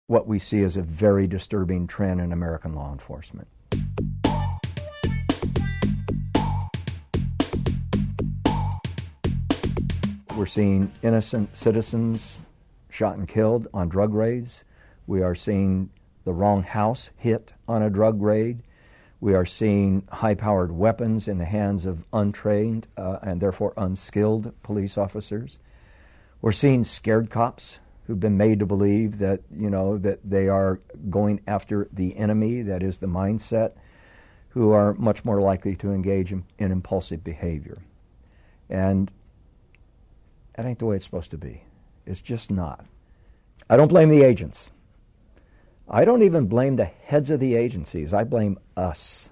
what we see as a very disturbing trend in American law enforcement. We're seeing innocent citizens shot and killed on drug raids. We are seeing the wrong house hit on a drug raid. We are seeing high-powered weapons in the hands of untrained and therefore unskilled police officers. We're seeing scared cops who've been made to believe that, that they are going after the enemy, that is the mindset, who are much more likely to engage in impulsive behavior. And that ain't the way it's supposed to be. It's just not. I don't blame the agents. I don't even blame the heads of the agencies. I blame us.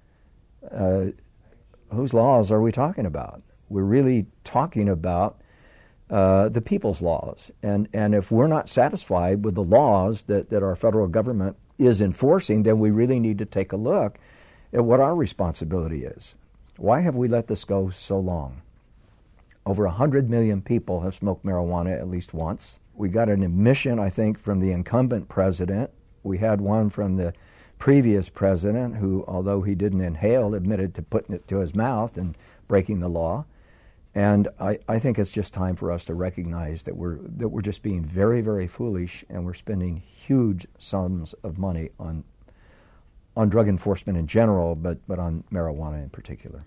Whose laws are we talking about? We're really talking about the people's laws. And if we're not satisfied with the laws that our federal government is enforcing, then we really need to take a look at what our responsibility is. Why have we let this go so long? Over 100 million people have smoked marijuana at least once. We got an admission, I think, from the incumbent president. We had one from the previous president who, although he didn't inhale, admitted to putting it to his mouth and breaking the law. And I think it's just time for us to recognize that we're just being very, very foolish, and we're spending huge sums of money on drug enforcement in general, but on marijuana in particular.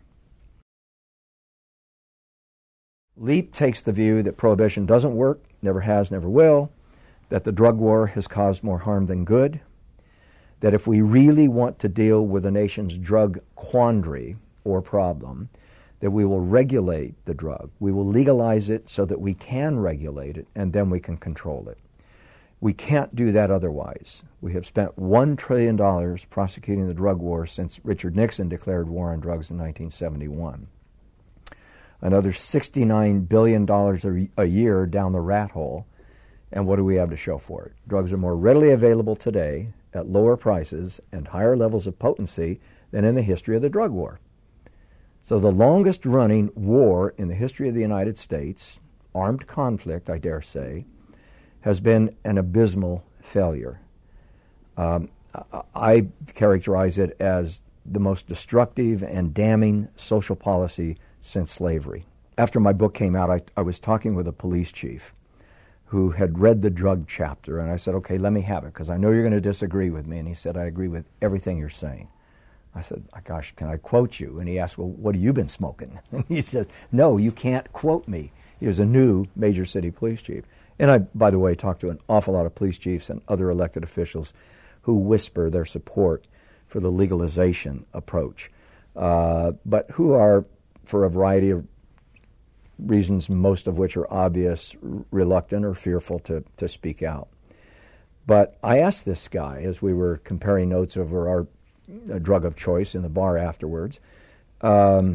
LEAP takes the view that prohibition doesn't work, never has, never will, that the drug war has caused more harm than good, that if we really want to deal with the nation's drug quandary or problem, that we will regulate the drug. We will legalize it so that we can regulate it, and then we can control it. We can't do that otherwise. We have spent $1 trillion prosecuting the drug war since Richard Nixon declared war on drugs in 1971. Another $69 billion a year down the rat hole, and what do we have to show for it? Drugs are more readily available today at lower prices and higher levels of potency than in the history of the drug war. So the longest running war in the history of the United States, armed conflict, I dare say, has been an abysmal failure. I characterize it as the most destructive and damning social policy since slavery. After my book came out, I was talking with a police chief who had read the drug chapter, and I said, okay, let me have it, because I know you're going to disagree with me. And he said, I agree with everything you're saying. I said, gosh, can I quote you? And he asked, well, what have you been smoking? And he says, no, you can't quote me. He was a new major city police chief. And I, by the way, talked to an awful lot of police chiefs and other elected officials who whisper their support for the legalization approach, but who are, for a variety of reasons, most of which are obvious, reluctant or fearful to speak out. But I asked this guy, as we were comparing notes over our drug of choice in the bar afterwards, how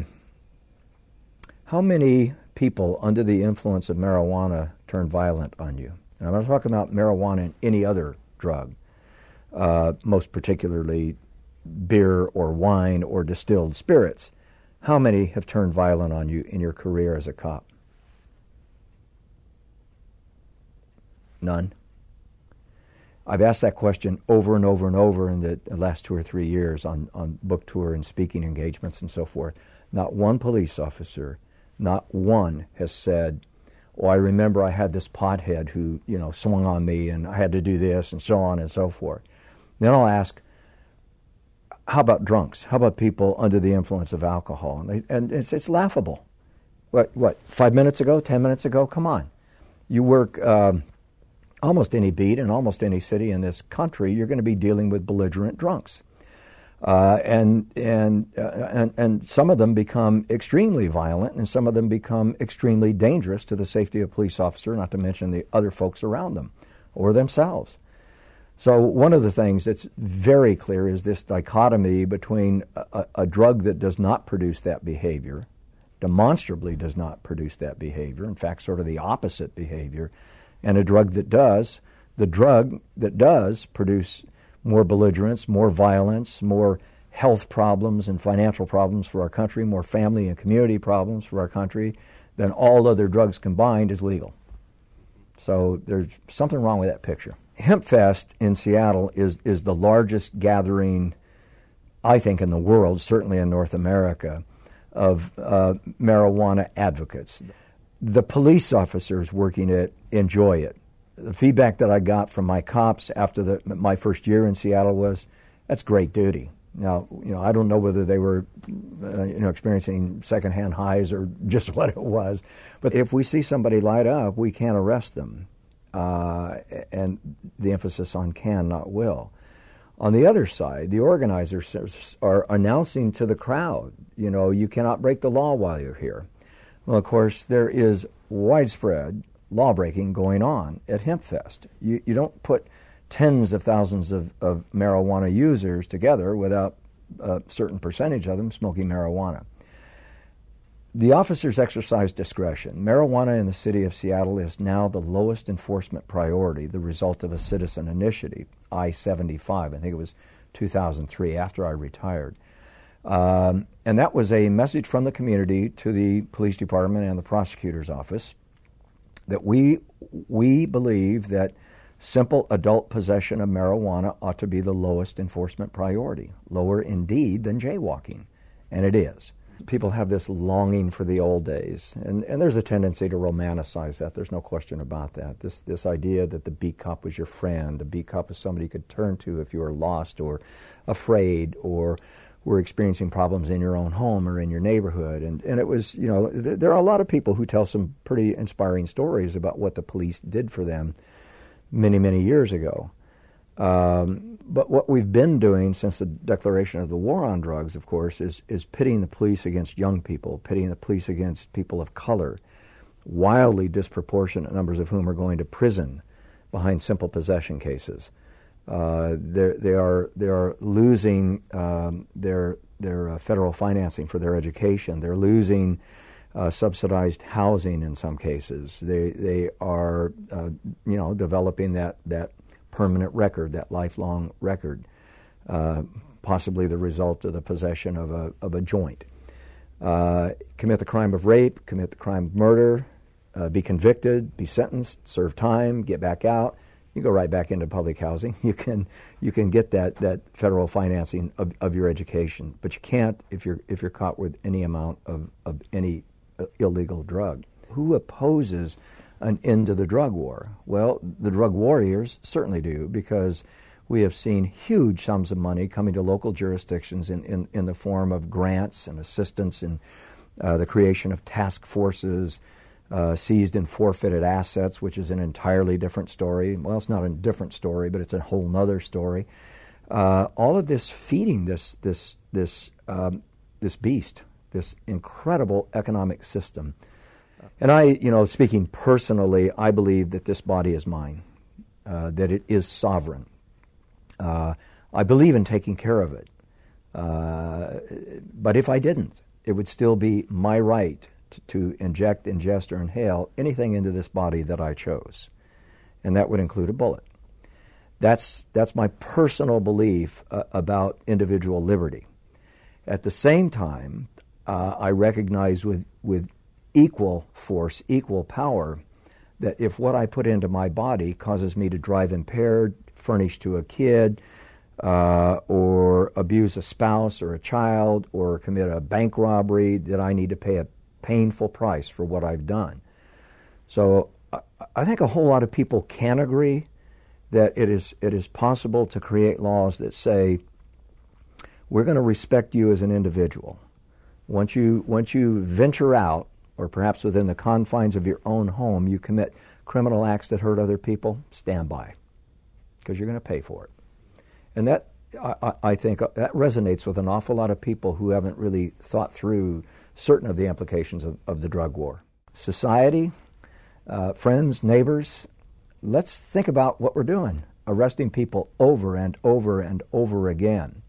many people under the influence of marijuana turn violent on you? And I'm not talking about marijuana and any other drug, most particularly beer or wine or distilled spirits. How many have turned violent on you in your career as a cop? None. I've asked that question over and over and over in the last 2 or 3 years on book tour and speaking engagements and so forth. Not one police officer, not one has said, oh, I remember I had this pothead who, swung on me and I had to do this and so on and so forth. Then I'll ask, how about drunks? How about people under the influence of alcohol? And it's laughable. What, 5 minutes ago, 10 minutes ago? Come on. You work almost any beat in almost any city in this country, you're going to be dealing with belligerent drunks. And some of them become extremely violent, and some of them become extremely dangerous to the safety of a police officer, not to mention the other folks around them or themselves. So one of the things that's very clear is this dichotomy between a drug that does not produce that behavior, demonstrably does not produce that behavior, in fact, sort of the opposite behavior, and a drug that does. The drug that does produce more belligerence, more violence, more health problems and financial problems for our country, more family and community problems for our country than all other drugs combined is legal. So there's something wrong with that picture. HempFest in Seattle is the largest gathering, I think, in the world, certainly in North America, of marijuana advocates. The police officers working it enjoy it. The feedback that I got from my cops after my first year in Seattle was, that's great duty. Now, I don't know whether they were, experiencing secondhand highs or just what it was, but if we see somebody light up, we can arrest them, and the emphasis on can, not will. On the other side, the organizers are announcing to the crowd, you cannot break the law while you're here. Well, of course, there is widespread law breaking going on at HempFest. You don't put tens of thousands of marijuana users together without a certain percentage of them smoking marijuana. The officers exercise discretion. Marijuana in the city of Seattle is now the lowest enforcement priority, the result of a citizen initiative, I-75. I think it was 2003, after I retired. And that was a message from the community to the police department and the prosecutor's office that we believe that simple adult possession of marijuana ought to be the lowest enforcement priority, lower indeed than jaywalking, and it is. People have this longing for the old days, and there's a tendency to romanticize that. There's no question about that. This idea that the beat cop was your friend, the beat cop is somebody you could turn to if you were lost or afraid or were experiencing problems in your own home or in your neighborhood. And it was, there are a lot of people who tell some pretty inspiring stories about what the police did for them many, many years ago. But what we've been doing since the declaration of the war on drugs, of course, is pitting the police against young people, pitting the police against people of color, wildly disproportionate numbers of whom are going to prison behind simple possession cases. They are losing their federal financing for their education. They're losing subsidized housing in some cases. They are developing that permanent record, that lifelong record, possibly the result of the possession of a joint. Commit the crime of rape, commit the crime of murder, be convicted, be sentenced, serve time, get back out. You go right back into public housing. You can get that federal financing of your education, but you can't if you're caught with any amount of any illegal drug. Who opposes an end to the drug war? Well, the drug warriors certainly do, because we have seen huge sums of money coming to local jurisdictions in the form of grants and assistance in the creation of task forces, seized and forfeited assets, which is an entirely different story. Well, it's not a different story, but it's a whole nother story. All of this feeding this beast, this incredible economic system. And I, speaking personally, I believe that this body is mine, that it is sovereign. I believe in taking care of it. But if I didn't, it would still be my right to inject, ingest, or inhale anything into this body that I chose. And that would include a bullet. That's my personal belief about individual liberty. At the same time, I recognize with equal force, equal power, that if what I put into my body causes me to drive impaired, furnish to a kid, or abuse a spouse or a child, or commit a bank robbery, that I need to pay a painful price for what I've done. So I think a whole lot of people can agree that it is possible to create laws that say, we're going to respect you as an individual. Once you venture out, or perhaps within the confines of your own home, you commit criminal acts that hurt other people, stand by, because you're going to pay for it. And that, I think, that resonates with an awful lot of people who haven't really thought through certain of the implications of the drug war. Society, friends, neighbors, let's think about what we're doing, arresting people over and over and over again,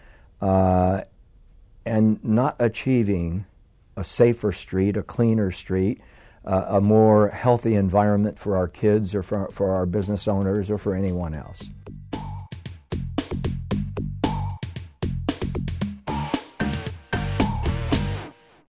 and not achieving a safer street, a cleaner street, a more healthy environment for our kids or for our business owners or for anyone else.